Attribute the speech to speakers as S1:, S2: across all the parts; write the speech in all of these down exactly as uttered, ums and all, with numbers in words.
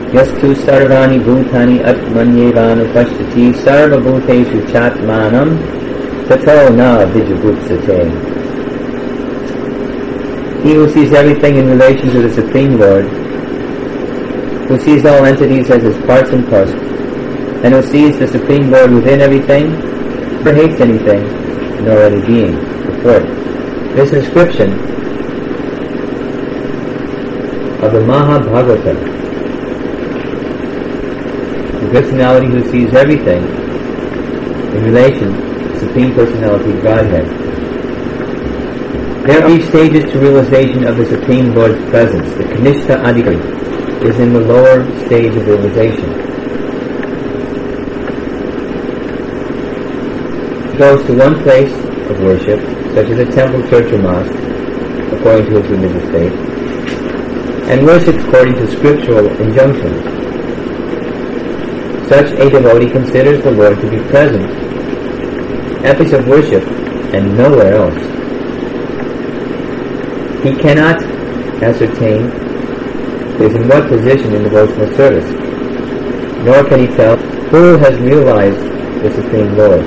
S1: Yastu sarvani bhutani atmanyevanu pashyati sarva bhuteshu chatmanam tato na vijagutsate. He who sees everything in relation to the Supreme Lord, who sees all entities as his parts and parcels, and who sees the Supreme Lord within everything, never hates anything, nor any being. Report. This inscription of the Mahabhagavata, the personality who sees everything in relation to the Supreme Personality of Godhead. There are three stages to realization of the Supreme Lord's presence. The Kanishta Adhikari is in the lower stage of realization. He goes to one place of worship, such as a temple, church, or mosque, according to his religious faith, and worships according to scriptural injunctions. Such a devotee considers the Lord to be present at the place of worship and nowhere else. He cannot ascertain is in what position in devotional service, nor can he tell who has realized the Supreme Lord.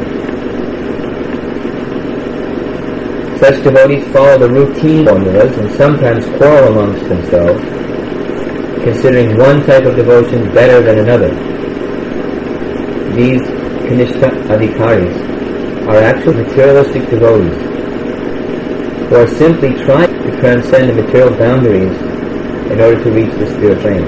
S1: Such devotees follow the routine formulas and sometimes quarrel amongst themselves, considering one type of devotion better than another. These Kanishta Adhikaris are actual materialistic devotees who are simply trying to transcend the material boundaries in order to reach the spiritual plane.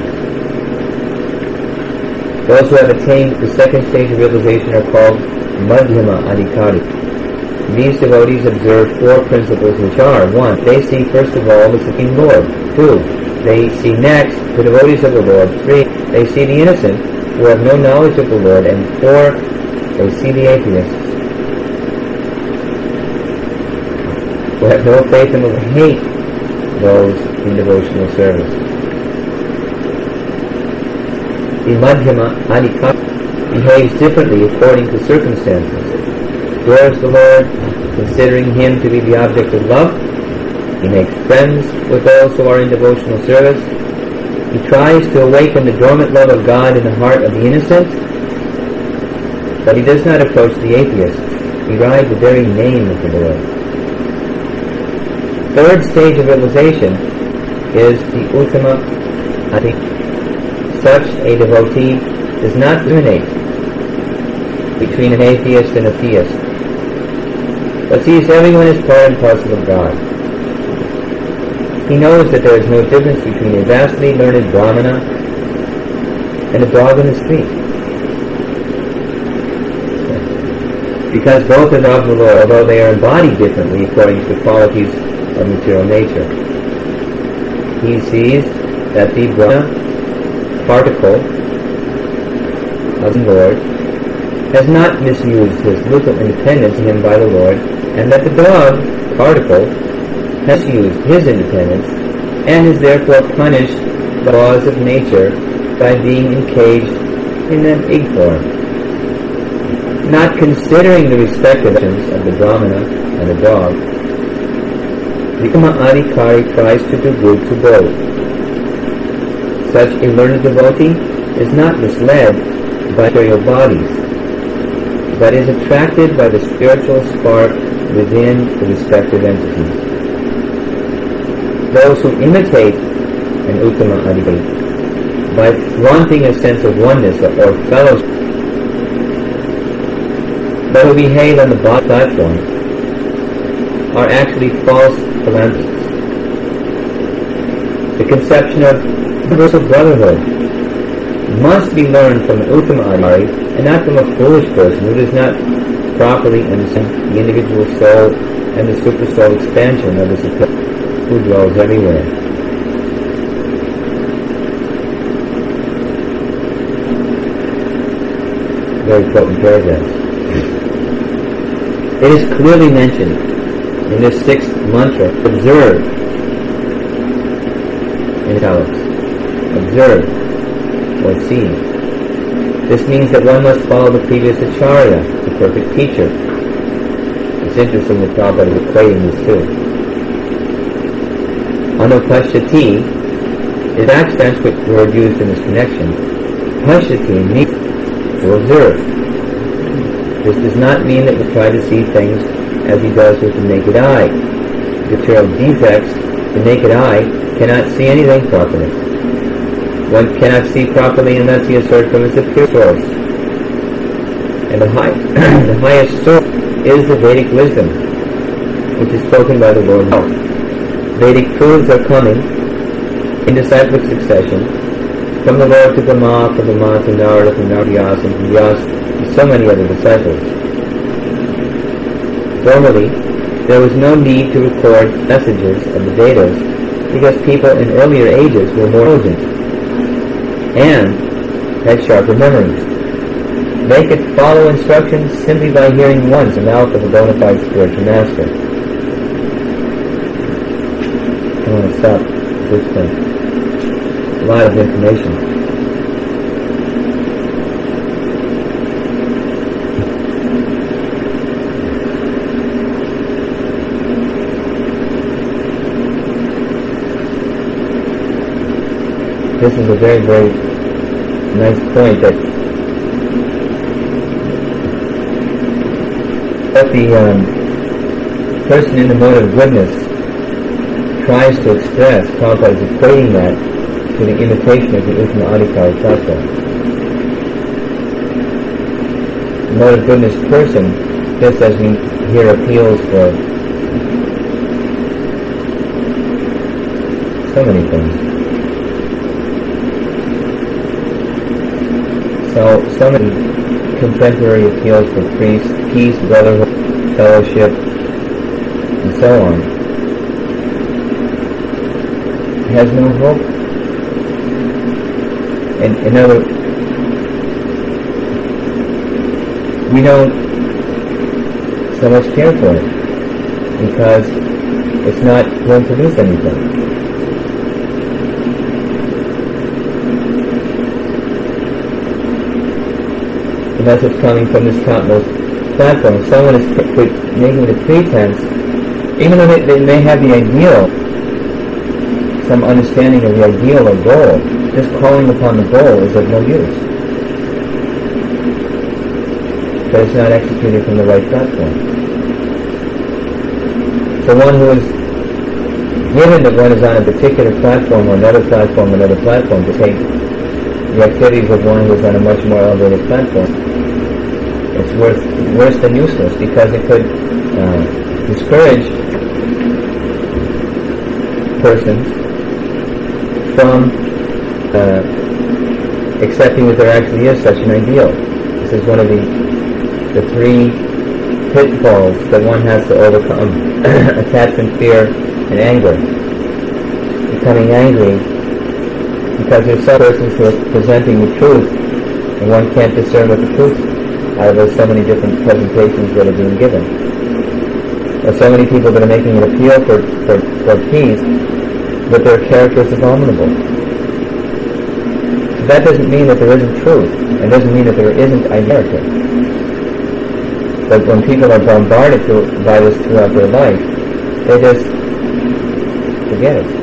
S1: Those who have attained the second stage of realization are called Madhyama Adhikari. These devotees observe four principles, which are: one, they see first of all the Supreme Lord; two, they see next the devotees of the Lord; three, they see the innocent who have no knowledge of the Lord; and four, they see the atheists who have no faith and will hate those in devotional service. The Madhyama Adhikari behaves differently according to circumstances. Adores the Lord, considering Him to be the object of love. He makes friends with those who are in devotional service. He tries to awaken the dormant love of God in the heart of the innocent, but he does not approach the atheist. He rides the very name of the Lord. Third stage of realization is the Uttama Adhikari. Such a devotee does not discriminate between an atheist and a theist, but sees everyone as part and parcel of God. He knows that there is no difference between a vastly learned Brahmana and a dog in the street, because both are of the Lord, although they are embodied differently according to the qualities of material nature. He sees that the Brahmana particle of the Lord has not misused his little independence in him by the Lord, and that the dog particle has used his independence and is therefore punished by the laws of nature by being encaged in an egg form. Not considering the respective actions of the Brahmana and the dog, the Uttama Adhikari tries to do good to both. Such a learned devotee is not misled by material bodies, but is attracted by the spiritual spark within the respective entities. Those who imitate an Uttama Adhikari by flaunting a sense of oneness or fellowship, those who behave on the body platform, are actually false philanthropists. The conception of universal brotherhood must be learned from an Uttama Adhikari and not from a foolish person who does not properly understand the individual soul and the super soul expansion of the Supreme, who dwells everywhere. Very potent paragraph. It is clearly mentioned in this sixth mantra, observe, in italics, observe or see. This means that one must follow the previous acharya, the perfect teacher. It's interesting that Prabhupada is equating these two. Anupashyati The exact Sanskrit word used in this connection, pashyati, means to observe. This does not mean that we try to see things as he does with the naked eye. Material defects, the naked eye cannot see anything properly. One cannot see properly unless he asserts from its pure source. And the, high, the highest source is the Vedic wisdom, which is spoken by the Lord. Vedic truths are coming in disciplic succession, from the Lord to Brahma, from Brahma to Narada, from Narada to Vyasa, and from Vyasa to so many other disciples. Formerly, there was no need to record messages of the Vedas because people in earlier ages were more intelligent and had sharper memories. They could follow instructions simply by hearing once the mouth of a bona fide spiritual master. I want to stop at this point. A lot of information. This is a very, very nice point that that the um, person in the mode of goodness tries to express. Prabhupada is equating that to the imitation of the Uttama Adhikari Tattva. The mode of goodness person, just as we hear appeals for so many things. So, so many contemporary appeals for peace, peace, brotherhood, fellowship, and so on, has no hope. And in other, we don't so much care for it because it's not going to produce anything. The message coming from this topmost platform, someone is p- making the pretense, even though they, they may have the ideal, some understanding of the ideal or goal, just calling upon the goal is of no use. But it's not executed from the right platform. So one who is given that one is on a particular platform or another platform, another platform, to take the activities of one who is on a much more elevated platform, it's worth, worse than useless because it could uh, discourage persons from uh, accepting that there actually is such an ideal. This is one of the the three pitfalls that one has to overcome: attachment, fear, and anger. Becoming angry because there's some persons who are presenting the truth, and one can't discern what the truth is out of those so many different presentations that are being given. There are so many people that are making an appeal for, for, for peace, but their character is abominable. So that doesn't mean that there isn't truth, and doesn't mean that there isn't a character. But when people are bombarded to, by this throughout their life, they just forget it.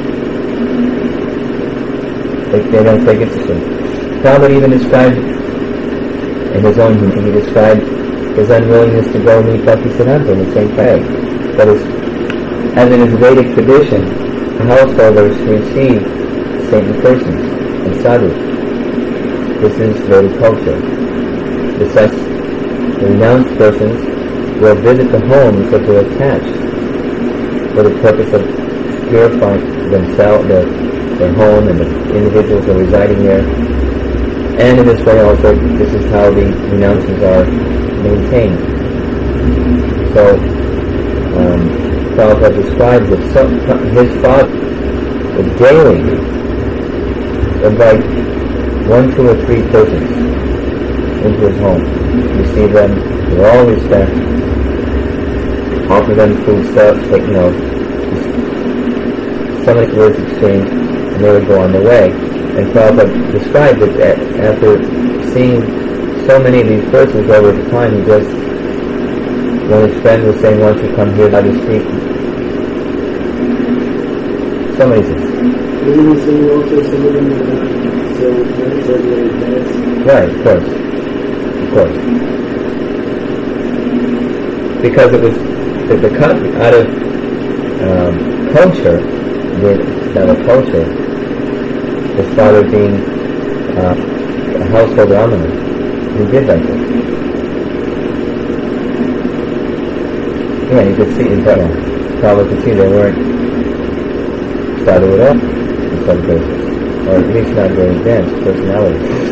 S1: They, they don't take it seriously. Prabhupada even described in his own hymn, he described his unwillingness to go meet Bhaktisiddhanta in the same way. That is, as in his Vedic tradition, the householders receive saintly persons and sadhus. This is Vedic culture. The such the renounced persons will visit the homes that they're attached for the purpose of purifying themselves, their, their home, and the individuals who are residing there. And in this way also, this is how the renouncers are maintained. So, um, Prabhupada describes that some, his father would daily invite one, two, or three persons into his home, receive them with all respect, offer them food stuff, take, you know, so many words exchanged, and they would go on their way. And Prabhupada described that after seeing so many of these persons over the time, he just, when his friend was saying, "Why don't you come here, how to speak?" So many things.
S2: Isn't he saying also some of them are not so advanced as they advanced?
S1: Right, of course. Of course. Because it was the, the cut out of um, culture, with out of culture, his father being uh, a household dominant, he did like this. Yeah, you could see in that. Probably could see they weren't started it up in some cases, or at least not very advanced personalities.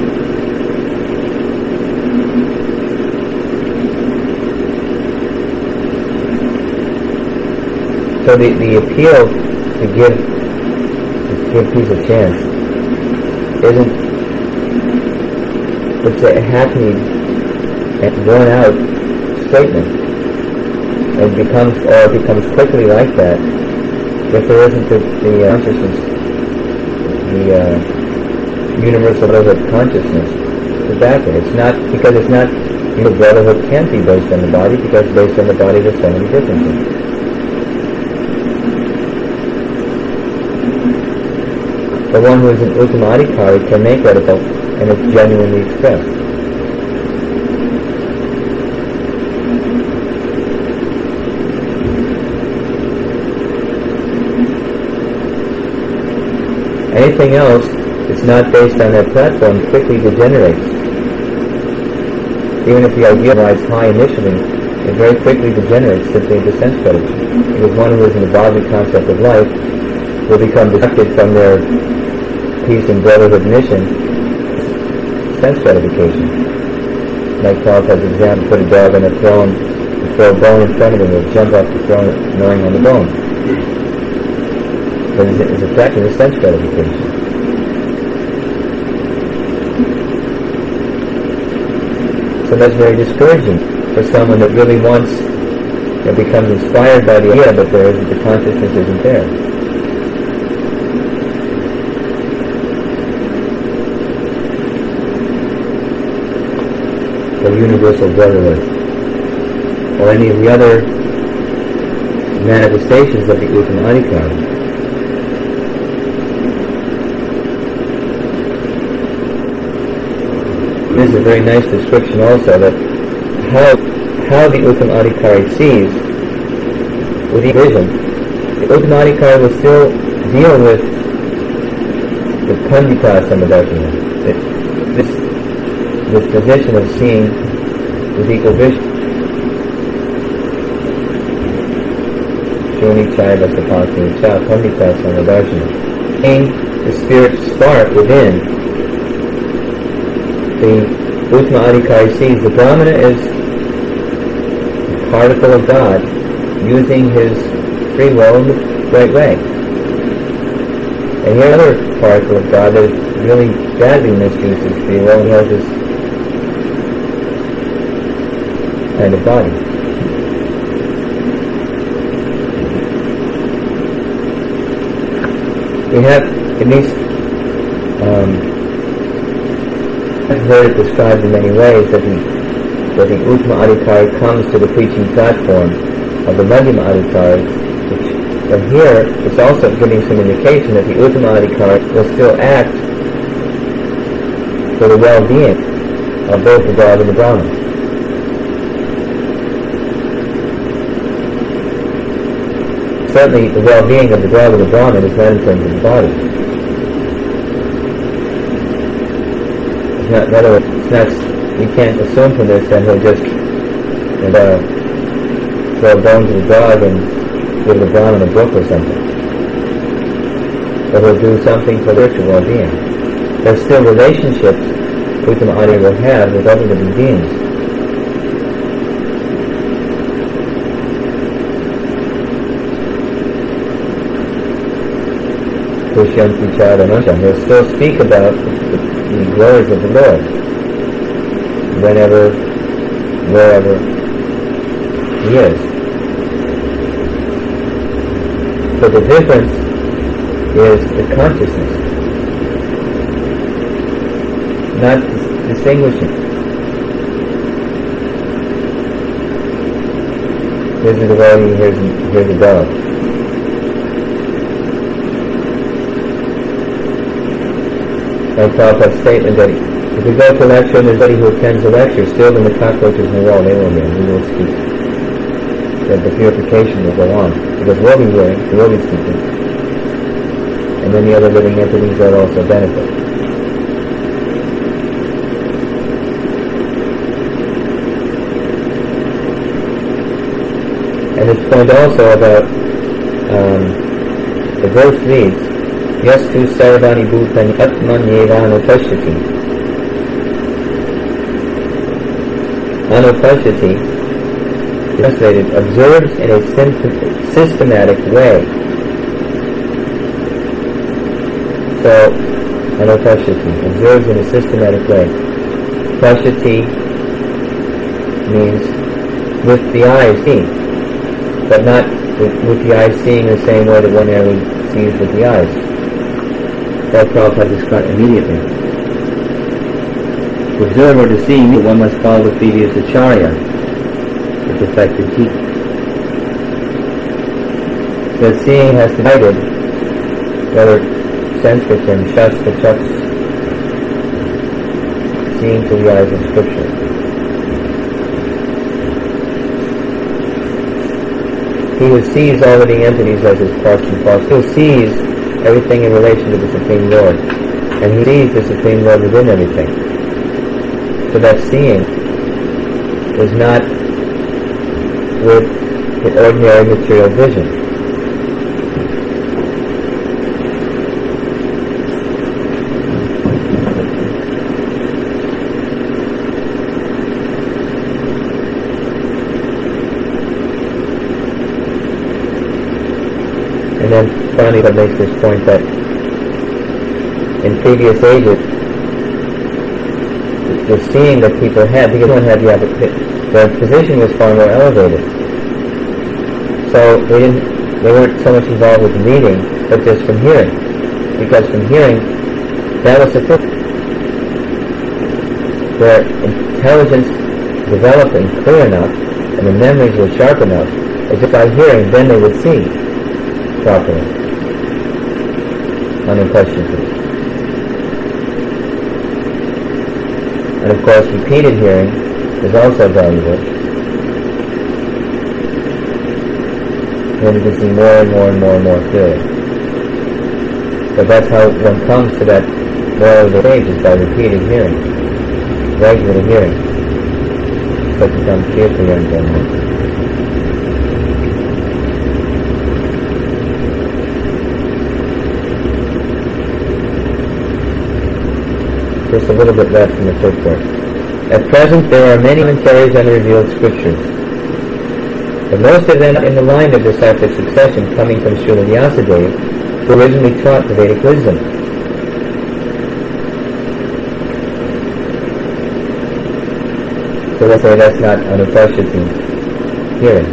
S1: So the, the appeal to give to give peace a chance isn't, it's a hackneyed and worn out statement. It becomes, or it becomes quickly like that if there isn't the, the uh, consciousness, the uh, universal brotherhood consciousness to back it. It's not, because it's not, you know, brotherhood can't be based on the body, because based on the body there's so many differences. The one who is an Uttama-adhikari can make radical, and it's genuinely expressed. Anything else that's not based on that platform quickly degenerates. Even if the idea rides high initially, it very quickly degenerates simply into sense gratification. Because one who is in the bodily concept of life will become distracted from their peace and brotherhood mission, sense gratification. Like Prabhupada's example, put a dog on a throne, and throw a bone in front of him, he'll jump off the throne gnawing on the bone. But it's attracting the sense gratification. So that's very discouraging for someone that really wants, that becomes inspired by the idea, but there isn't, the consciousness isn't there. The universal brotherhood, or any of the other manifestations of the Uttama-adhikari. This is a very nice description also that how how the Uttama-adhikari sees with the vision. The Uttama-adhikari will still deal with the Pandita Samadarshana, this this position of seeing with equal vision. Shuni Chaiva Sapati Cha Pandita Samadarshana. Seeing the spirit spark within, the Uttama-adhikari sees the Brahmana is a particle of God using his free will in the right way. And here another particle of God that is really badly misuses free will and has this kind of body. We have at least um, I've heard it described in many ways that the, that the Uttama-adhikari comes to the preaching platform of the Madhyama-adhikari, which, and here it's also giving some indication that the Uttama-adhikari will still act for the well-being of both the dog and the Brahman. Certainly the well-being of the dog and the Brahman is not in terms of the body. It's not, in other words, it's not, you can't assume from this that he'll just and, uh, throw a bone to the dog and give the Brahman a book or something. But he'll do something for their well-being. There's still relationships Uttama-adhikari will have with other living beings. Krishyanti Charanasha. He'll still speak about the, the glories of the Lord whenever, wherever he is. So the difference is the consciousness, not dis- distinguishing. Here's the devotee, here's, here's the dog. Like Prabhupada's statement that if we go to a lecture and there's somebody who attends the lecture, still then the cockroaches in the wall, they will hear, we will speak. That the purification will go on. Because we'll be hearing, we will be speaking. And then the other living entities will also benefit. And this point also about um, the verse reads, Yastu sarvani bhutani atmanyeva anupashyati. Anupashyati, translated, observes in a systematic way. So, anupashyati, observes in a systematic way. Pashyati means with the eyes seeing, but not with, with the eyes seeing the same way that one only sees with the eyes. That Prabhupada described immediately. To observe or to see, one must follow the previous acharya, the perfected teacher. The seeing has to be guided, whether Sanskrit term, shastra chaks, seeing through the eyes of Scripture. He who sees all living entities as his parts and parcels, he who sees everything in relation to the Supreme Lord, and he sees the Supreme Lord within everything. So that seeing is not with the ordinary material vision. And then finally that makes this point that in previous ages the seeing that people had, because one had the opportunity, their position was far more elevated. So they didn't they weren't so much involved with reading, but just from hearing. Because from hearing, that was sufficient. Their intelligence developed and clear enough, and the memories were sharp enough, that just by hearing, then they would see properly, unquestionably. And of course, repeated hearing is also valuable. Then you can see more and more and more and more clearly. But that's how one comes to that more of the stage, is by repeated hearing, regular hearing, so it becomes clear for you and Just a little bit left in the purport. At present, there are many commentaries on the revealed scriptures, but most of them in the line of disciplic succession coming from Srila Vyasadeva, who originally taught the Vedic wisdom. So let's say that's not anupashyati hearing.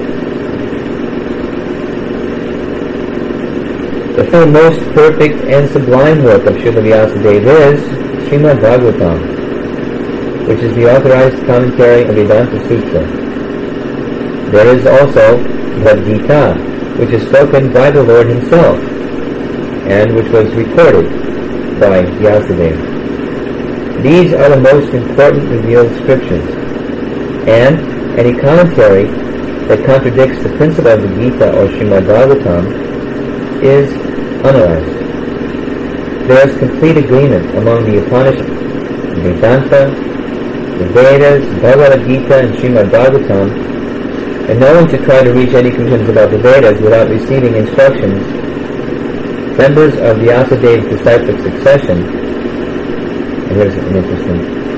S1: The full, most perfect and sublime work of Srila Vyasadeva is Srimad Bhagavatam, which is the authorized commentary of Vedanta Sutra. There is also Bhagavad Gita, which is spoken by the Lord Himself, and which was recorded by Vyasadeva. These are the most important revealed scriptures, and any commentary that contradicts the principle of the Gita or Srimad Bhagavatam is unauthorized. There is complete agreement among the Upanishads, Vedanta, the Vedas, Bhagavad Gita, and Srimad Bhagavatam, and no one should try to reach any conclusions about the Vedas without receiving instructions. Members of the Vyasadeva disciplic succession, and here's an interesting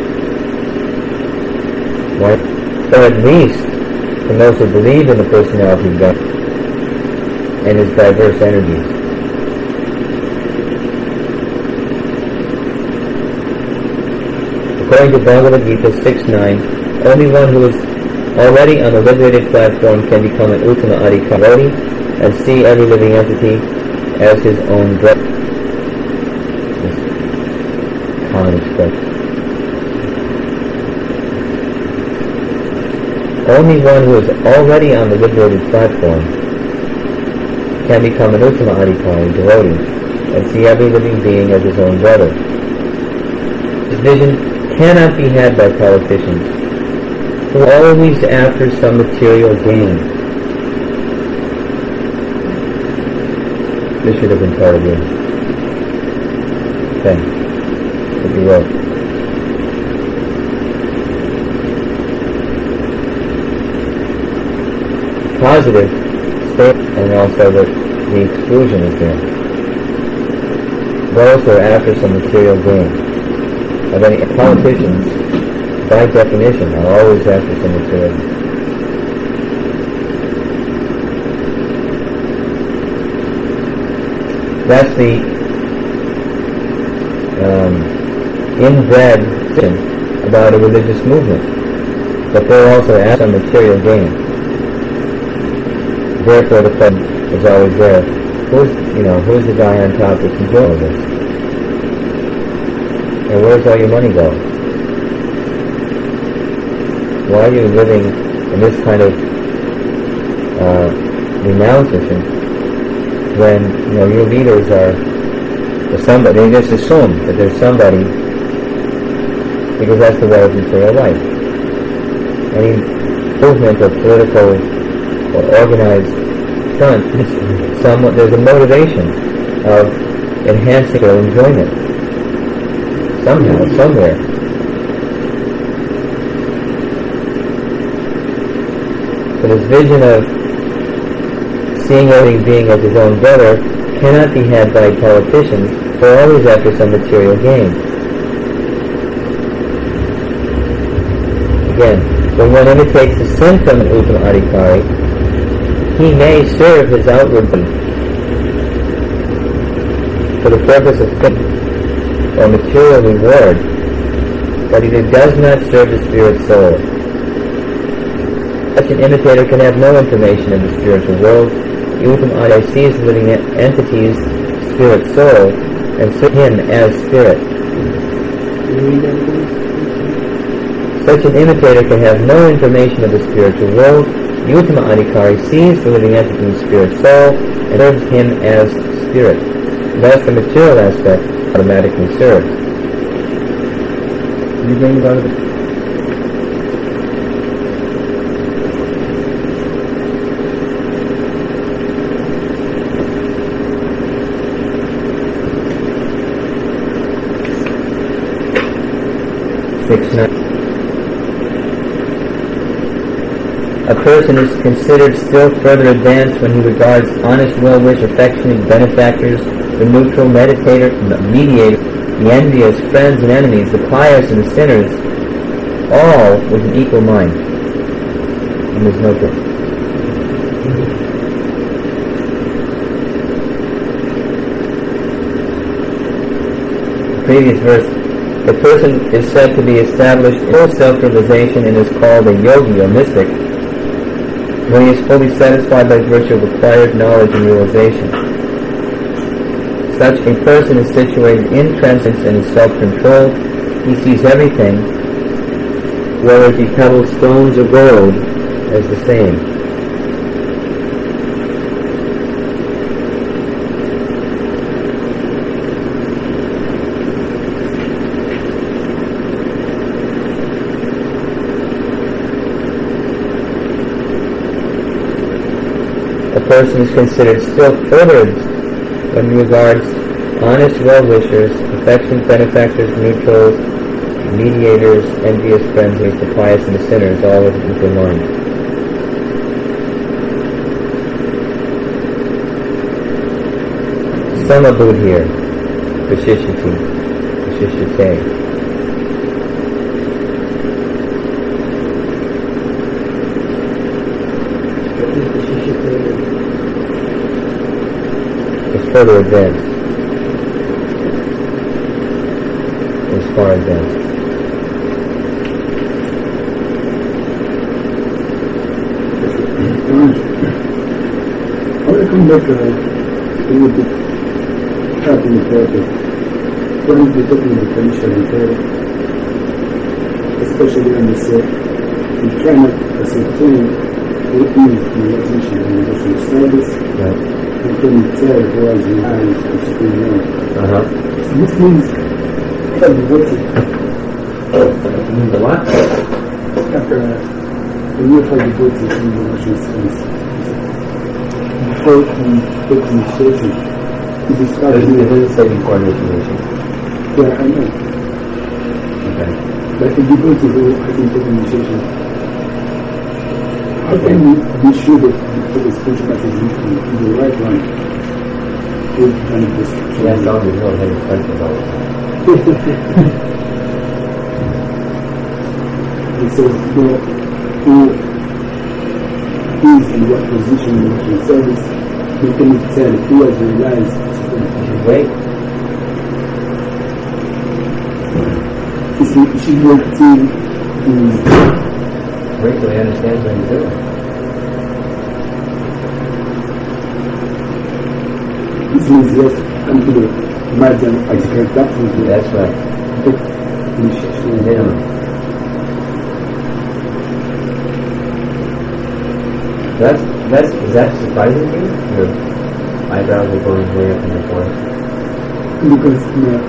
S1: point, or at least from those who believe in the personality of God and His diverse energies. According to Bhagavad Gita six nine, only one who is already on the liberated platform can become an Uttama Adhikari and see every living entity as his own brother. This common expression. Only one who is already on the liberated platform can become an Uttama Adhikari, devotee, and see every living being as his own brother. This vision cannot be had by politicians, who are always after some material gain. This should have been part of you. Okay. What you wrote. Positive state, and also that the exclusion is there. Those who are after some material gain. But then politicians, by definition, are always after some material gain. That's the um, inbred thing about a religious movement. But they're also after some material gain. Therefore, the fed is always there. Who's, you know, who's the guy on top that's controlling this? And where's all your money going? Why are you living in this kind of uh, renouncement when, you know, your leaders are somebody? They just assume that there's somebody because that's the way of material life. Any movement or political or organized front, somewhat, there's a motivation of enhancing their enjoyment somehow, somewhere. So this vision of seeing everything being as his own brother cannot be had by politicians, who are always after some material gain. Again, when one imitates the sin from an Uttama Adhikari, he may serve his outward being for the purpose of fame or material reward, but he does not serve the spirit soul. Such an imitator can have no information of the spiritual world. The Uttama Adhikari sees the living entity's spirit soul and serves him as spirit. Such an imitator can have no information of the spiritual world. The Uttama Adhikari sees the living entity's spirit soul and serves him as spirit. Thus the material aspect automatically serves.
S2: You bring it out of it.
S1: Six nine. A person is considered still further advanced when he regards honest, well-wish, affectionate benefactors, the neutral meditator, the mediator, the envious, friends and enemies, the pious and the sinners, all with an equal mind. And there's no good. The previous verse, the person is said to be established in full self-realization and is called a yogi or mystic when he is fully satisfied by virtue of acquired knowledge and realization. Such a person is situated in transcendence and is self-controlled. He sees everything, whether it be pebbles, stones, or gold, as the same. A person is considered still further when he regards honest well-wishers, affectionate benefactors, neutrals, mediators, envious friends, the pious and the sinners, all with equal mind. Samabudh here, Vishishyati, Vishishyate. It's further advanced. It's far advanced.
S2: I want to come back to a little bit happening further. When we're talking about potential repair, especially when we say we cannot ascertain what is the relationship in relation to service.
S1: Right.
S2: We can tell who has the eyes to speak now.
S1: Uh-huh.
S2: So this means that the
S1: means a lot.
S2: After uh, the nearby devotee in the Russian sense, before he took initiation, he described
S1: It doesn't say before initiation.
S2: Yeah, I know.
S1: Okay.
S2: But the devotee who hasn't taken initiation, how can we be sure that the spiritual path is in the right line? With kind of this.
S1: That's all we know, having questions all the time.
S2: It says, you know, who is in what position in service, who can tell who has realized.
S1: Wait.
S2: You see, she will see.
S1: Wait till he understands what he's doing.
S2: This means yes, come to the Madhyam Adhikar Bhakti.
S1: That's right.
S2: Initiation.
S1: Minimum. That's, that's, is that surprising to you? Your eyebrows are going way up in your forehead.
S2: Because, you know,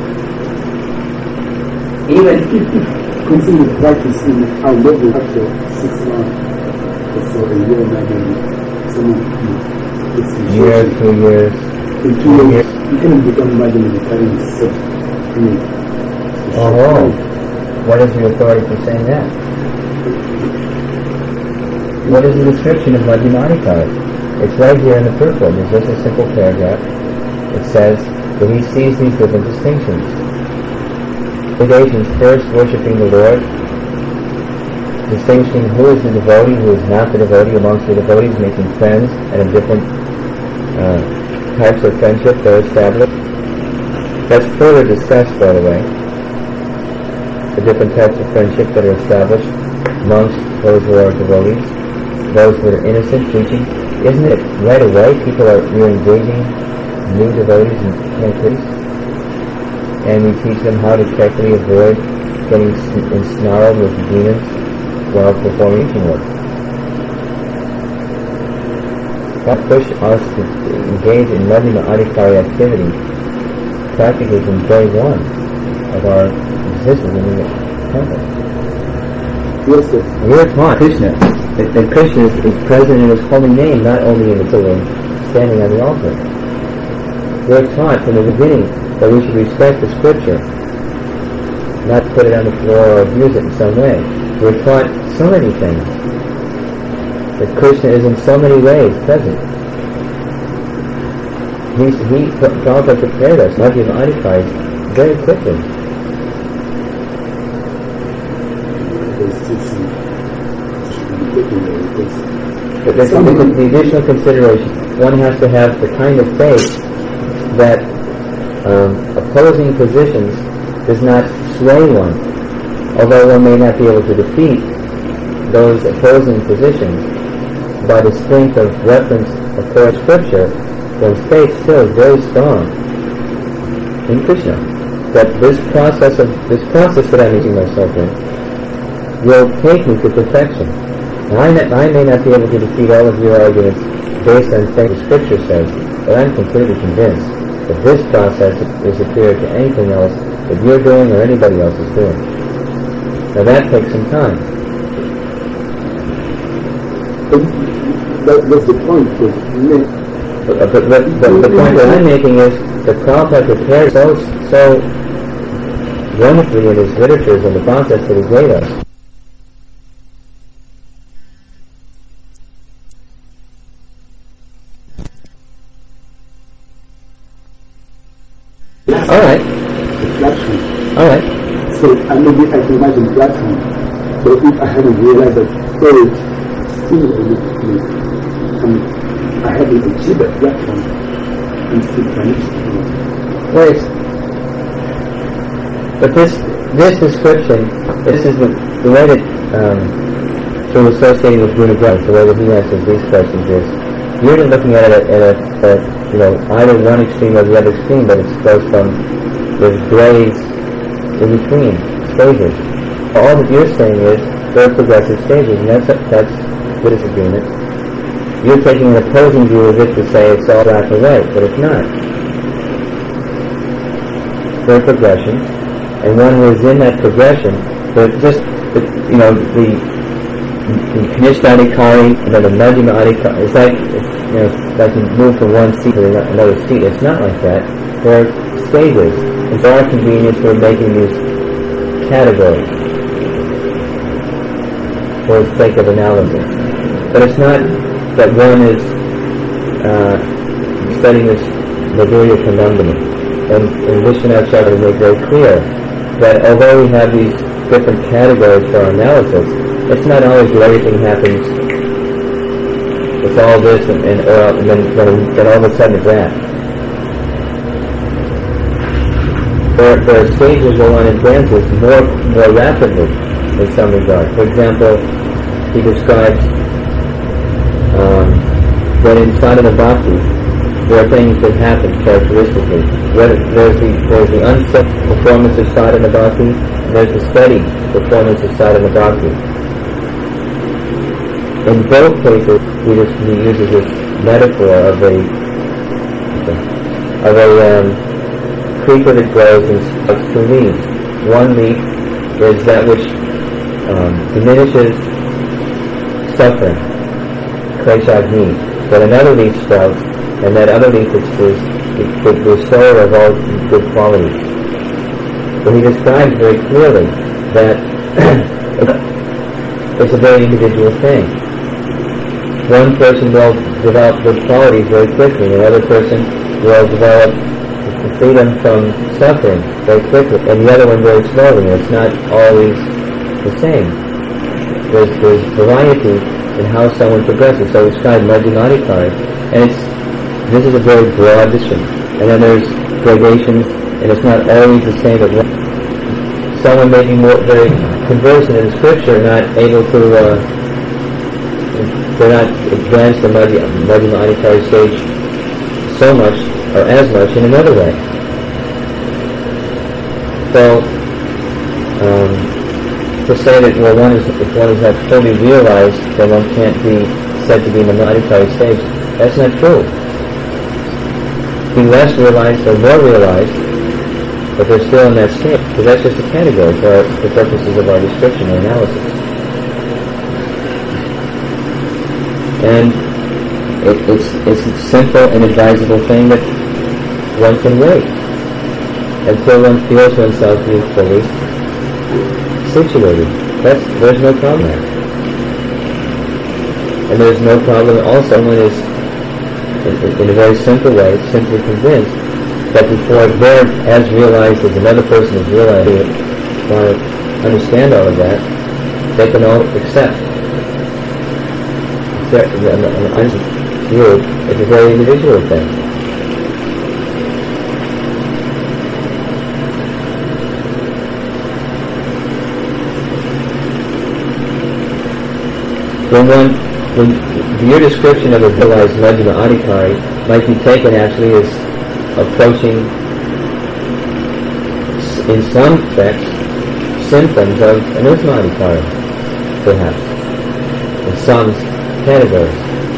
S1: Even
S2: consider the practice in our level after six months or so, a year, maybe someone gets in
S1: year, two years,
S2: in two years, you cannot become Madhyam Adhikari in such, I mean,
S1: oh, what is your authority for saying that? What is the description of Madhyamadikara? It's right here in the purport. There's just a simple paragraph. It says that he sees these different distinctions. Gradations, first worshipping the Lord, distinguishing who is the devotee, who is not the devotee, amongst the devotees, making friends, and of different uh, types of friendship that are established. That's further discussed, by the way. The different types of friendship that are established amongst those who are devotees, those that are innocent, teaching. Isn't it right away people are, you're engaging new devotees in activities? And we teach them how to carefully avoid getting ensnarled with demons while performing teaching work. That push us to engage in Madhyama Adhikari activity practically from day one of our existence in the temple.
S2: yes, sir.
S1: We are taught Krishna, that, that Krishna is, is present in His holy name, not only in the pillar standing on the altar. We are taught from the beginning that we should respect the scripture, not put it on the floor or abuse it in some way. We are taught so many things, that Krishna is in so many ways present. He, he Prabhupada prepared us, Madhyama Adhikari, very quickly. But there's something, the additional consideration, one has to have the kind of faith that um, opposing positions does not sway one. Although one may not be able to defeat those opposing positions, by the strength of reference of core scripture, one's faith still is very strong in Krishna. That this process of this process that I'm using myself in will take me to perfection. Now, I, may, I may not be able to defeat all of your arguments based on things the scripture says, but I'm completely convinced that this process is superior to anything else that you're doing or anybody else is doing. Now that takes some time.
S2: That, that's the point that you make.
S1: But, but, but, but the point that I'm making is that Prabhupada prepared so, so wonderfully in his literatures and the process that he gave us. All right.
S2: The platform.
S1: All right.
S2: So I maybe I can imagine platform. So if I haven't realized that courage still a little place, and I haven't achieved that platform, I'm still connected.
S1: Wait. But this this description, this is the, the way that um, through associating with Guna Granth, the way that he answers these questions is, you're not looking at it at a, at a you know, either one extreme or the other extreme, but it goes from, there's grades in between, stages. All that you're saying is, there are progressive stages, and that's, that's Buddhist agreement. You're taking an opposing view of it to say it's all black or white, but it's not. There are progressions, and one who is in that progression, but just, you know, the, the Kanishta Adhikari and then the Madhyama Adhikari, it's like, you know, like you move from one seat to another seat. It's not like that. There are stages. It's our convenience for making these categories for the sake of analysis. But it's not that one is uh, studying this Madhurya Kandandini. And, and Vishwanath Chakravarti made very clear that although we have these different categories for our analysis, it's not always that everything happens, it's all this and, and, or, and then, then, then all of a sudden it's that. There, there are stages where one advances more, more rapidly in some regard. For example, he describes um, that in sadhana bhakti, there are things that happen characteristically. There's the, there's the unset performance of sadhana bhakti, and there's the steady performance of sadhana bhakti. In both cases, he, just, he uses this metaphor of a of a um, creeper that grows in two leaves. One leaf is that which um, diminishes suffering, kleshagni. But another leaf sprouts, and that other leaf is, is the, the sower of all good qualities. So he describes very clearly that it's a very individual thing. One person will develop good qualities very quickly, another person will develop freedom from suffering very quickly, and the other one very slowly. It's not always the same. There's, there's variety in how someone progresses. So it's called Madhyama Adhikari, and it's this is a very broad description. And then there's gradations, and it's not always the same at once. Someone may be more very conversant in scripture, not able to, uh, they're not advanced in Madhyama Adhikari stage so much, or as much, in another way. So, um, to say that, well, one is, if one is not fully realized, then one can't be said to be in the Adhikari stage, that's not true. Be less realized or more realized, but they're still in that state, because that's just a category for the purposes of our description or analysis. And it, it's, it's a simple and advisable thing that one can wait until one feels oneself being fully situated. That's, there's no problem there. And there's no problem also when it's, in, in a very simple way, simply convinced that before they're as realized as another person is realized, they want to understand all of that, they can all accept. Accept the view, it's a very individual thing. When one, when your description of a realized Madhyama Adhikari might be taken actually as approaching, in some respects, symptoms of an Uttama Adhikari, perhaps, in some categories.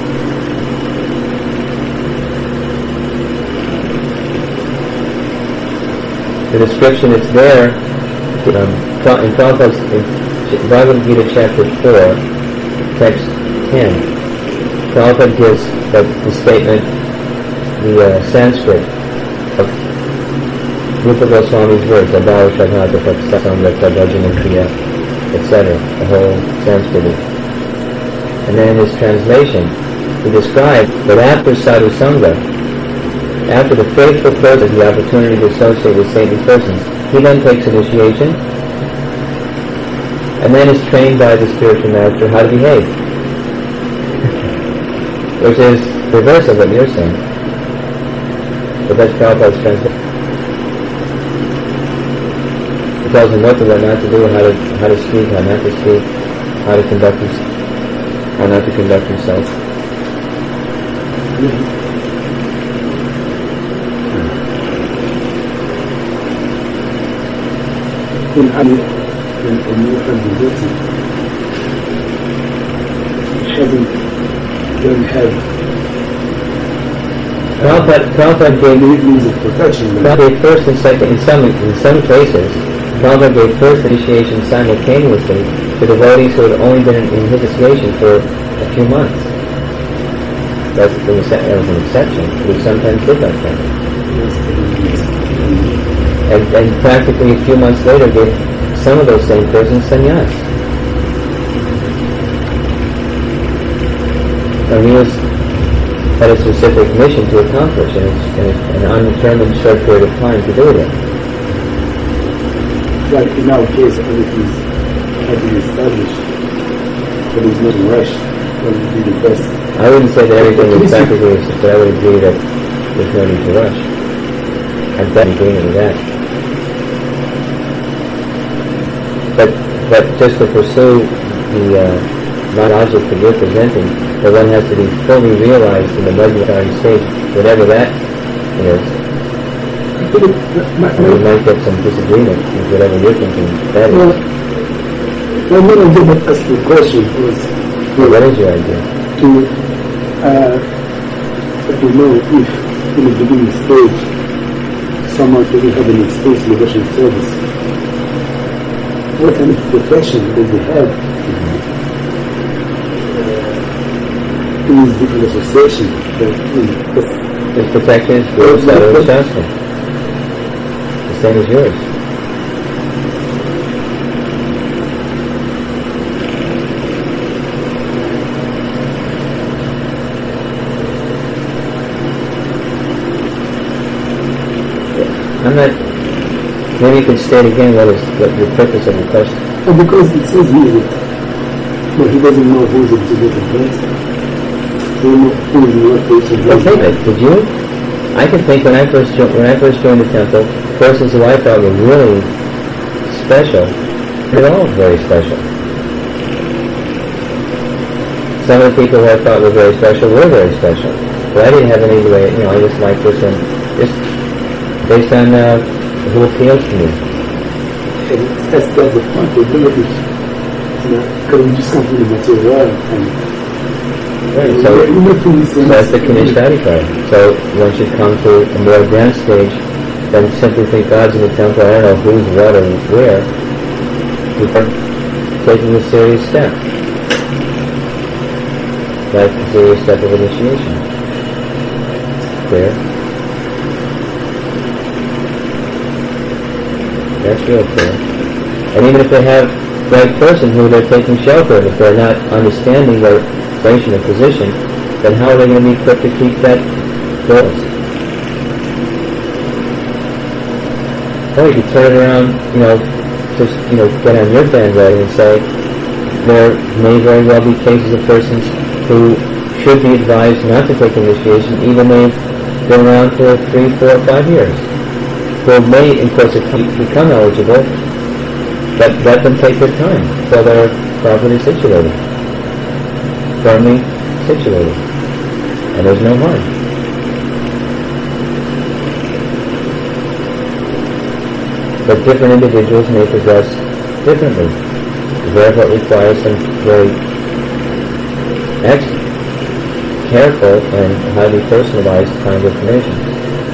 S1: The description that's there, um, in Prabhupada's, in Bhagavad Gita chapter four, text ten, Prabhupada gives the, the statement, the uh, Sanskrit of Rupa Goswami's words, Abhava Shadhata Samrata Bhajana Kriya, et cetera, the whole Sanskrit. And then in his translation, he described that after Sadhu Sangha, after the faithful person has the opportunity to associate with saintly persons, he then takes initiation, and then is trained by the spiritual master how to behave. Which is the reverse of what you're saying. But that's Prabhupada's translation. It tells him what to, what not to do, how to how to speak, how not to speak, how to conduct himself, how not to conduct himself.
S2: In any in a new congregation, having don't have
S1: Prabhupada, Prabhupada gave
S2: means of perfection.
S1: Prabhupada first and second, in some in some cases, Prabhupada gave first initiation simultaneously to devotees who had only been in his initiation for a few months. That's an exception. We sometimes did that thing. And, and practically a few months later gave some of those same persons sannyas. And he was had a specific mission to accomplish in, in an undetermined short period of time to do it.
S2: But in our case, everything had been established, but there's no rush. That would be the best.
S1: I wouldn't say that everything is practically established, but I would agree that there's no need to rush. I'm definitely agreeing with that. But but just to pursue the uh, non-object that you're presenting, that one has to be fully realized in the Madhyamaka stage, whatever that is. And we might get some disagreement with whatever you're thinking that
S2: well,
S1: is.
S2: Well, one of them asked the question was,
S1: Well, what is your idea?
S2: To, uh, to know if in the beginning stage someone doesn't have an experience in devotion service, what kind of profession does he have uh, in his different association? That, you know,
S1: His protection is Guru Sadhana Shastra. The same as yours. I'm not. Maybe you can state again what is what the purpose of the question.
S2: well, because it says here that but he doesn't know who is the different place. He doesn't know who is the what patient.
S1: Well, think of it. Did you? I can think when I first jo- when I first joined the temple, persons who I thought were really special, they're all very special. Some of the people who I thought were very special were very special, but I didn't have any way. You know, I just liked this one, just based on uh, who appeals to me.
S2: And that's that's the point. They do it, you know, because we just come from the material and
S1: Right. So,
S2: so
S1: so that's the Kanishadikar. So one should come to a more advanced stage than simply think God's in the temple. I don't know who's what or where. Before taking a serious step. Like a serious step of initiation. Clear? That's real clear. And even if they have the right person who they're taking shelter, if they're not understanding their situation and position, then how are they going to be equipped to keep that close? Or you could turn it around, you know, just, you know, get on your bandwagon and say, there may very well be cases of persons who should be advised not to take initiation, even though they've been around for three, four, five years. Who may, in course of time, become eligible, but let them take their time until they're properly situated, firmly situated, and there's no harm. But different individuals may progress differently. Therefore, it requires some very ex- careful and highly personalized kind of information.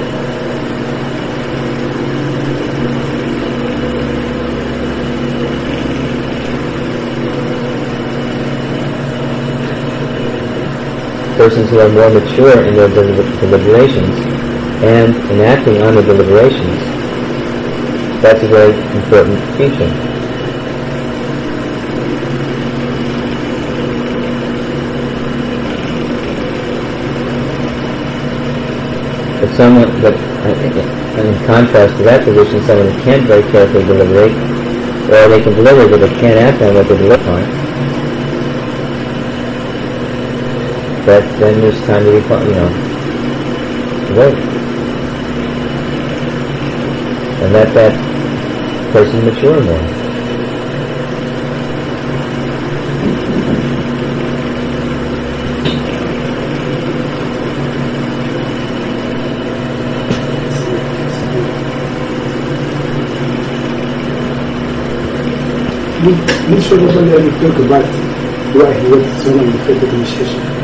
S1: Persons who are more mature in their del- deliberations and in acting on the deliberations, that's a very important feature. But someone, but uh, in contrast to that position, someone who can't very carefully deliberate, or they can deliberate but they can't act on what they deliberate on, that then there's time to be, you know, to wait. And let that person mature more.
S2: Make sure nobody ever think about why he went so long to take the initiation.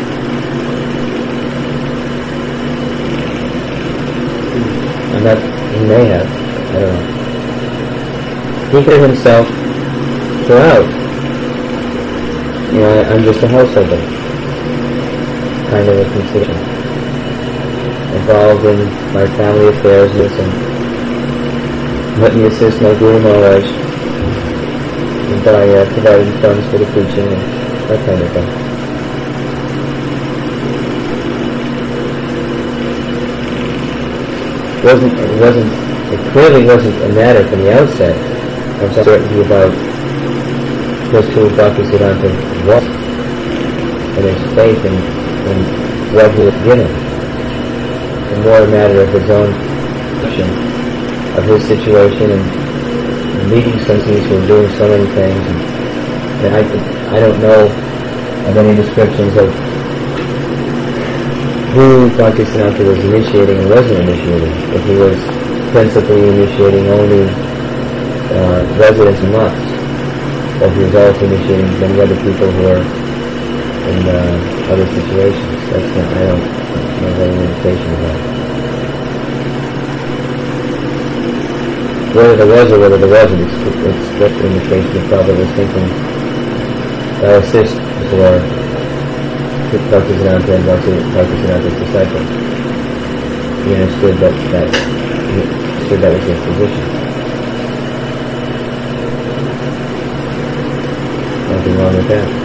S1: And that He may have. I don't know. He could himself go out. You know, I'm just a householder. Kind of a consideration. Involved in my family affairs and let me assist my Guru Maharaj by uh, providing funds for the preaching and that kind of thing. It wasn't, it wasn't, it clearly wasn't a matter from the outset of certainty about just who Bhaktisiddhanta was and his faith and, and what he was given. It's more a matter of his own perception of his situation and, and meeting somebody who are doing so many things. And, and I, I don't know of any descriptions of who Bhaktisiddhanta was initiating and wasn't initiating. If he was principally initiating only uh, residents and monks, or he was also initiating many other people who are in uh, other situations. That's not, I don't have any indication of that. Whether there was or whether there wasn't, it's, it's just an indication that Prabhupada was thinking uh, assist for Bhaktisiddhanta and Bhaktisiddhanta's disciples. He understood that, that he understood that was his position. Nothing wrong with that.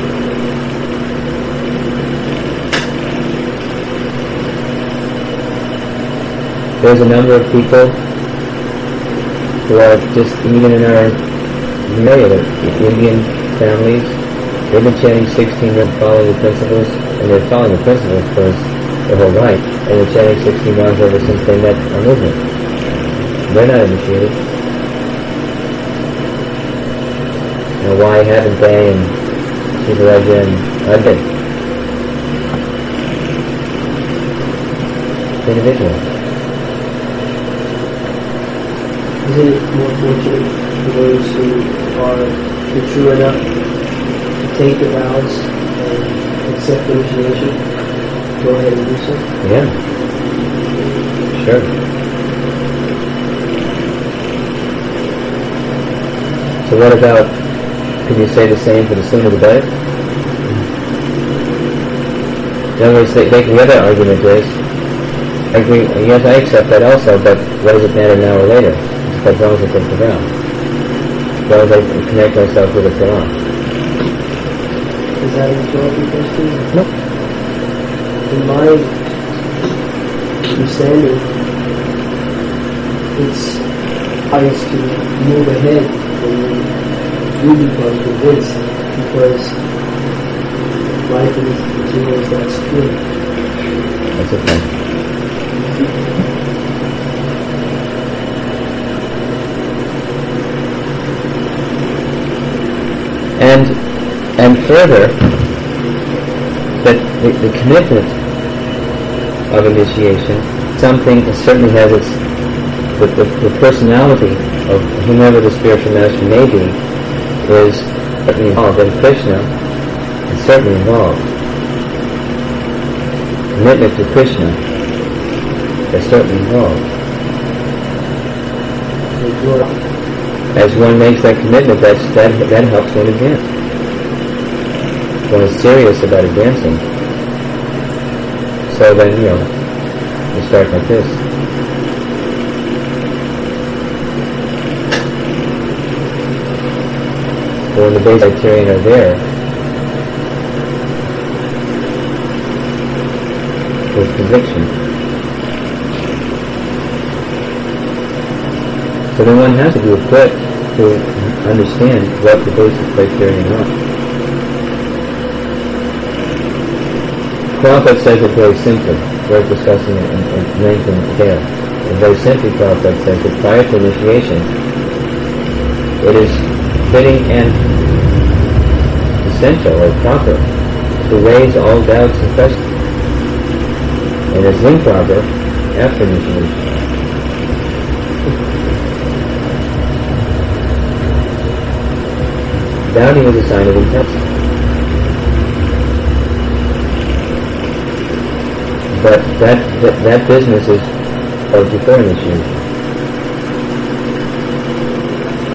S1: There's a number of people who are just, even in our myriad of Indian families, they've been chanting sixteen rounds following the principles, and they're following the principles for their whole life, and they're chanting sixteen rounds ever since they met our movement. They're not initiated. Now, why haven't they and Sivaraja and Ajay? It's individual.
S3: Is it more fortunate for those who are mature enough to take the vows and accept initiation? Go ahead and do so?
S1: Yeah. Sure. So what about, can you say the same for the sooner the better? In other words, they, they, the other argument is, I agree, yes, I accept that also, but what does it matter now or later? As long as I take the vow. As long as I connect myself with the Quran.
S3: Is that a rhetorical question?
S1: No.
S3: In my understanding, it's highest to move ahead when you become convinced, because life in this material is not secure.
S1: That's okay. And and further, that the, the commitment of initiation, something that certainly has its the, the, the personality of whomever the spiritual master may be, is certainly involved, and Krishna is certainly involved. Commitment to Krishna is certainly involved. As one makes that commitment, that's, that that helps one advance. One is serious about advancing. So then, you know, you start like this. So when the base criteria are there, with conviction. So then one has to be equipped to understand what the basic criteria are. Prabhupada says it very simply. We're discussing it in, in length and detail. And very simply, Prabhupada says that prior to initiation, it is fitting and essential or proper to raise all doubts and questions. And it's improper after initiation. Doubting is a sign of intensity. But that, that that business is of before initiation.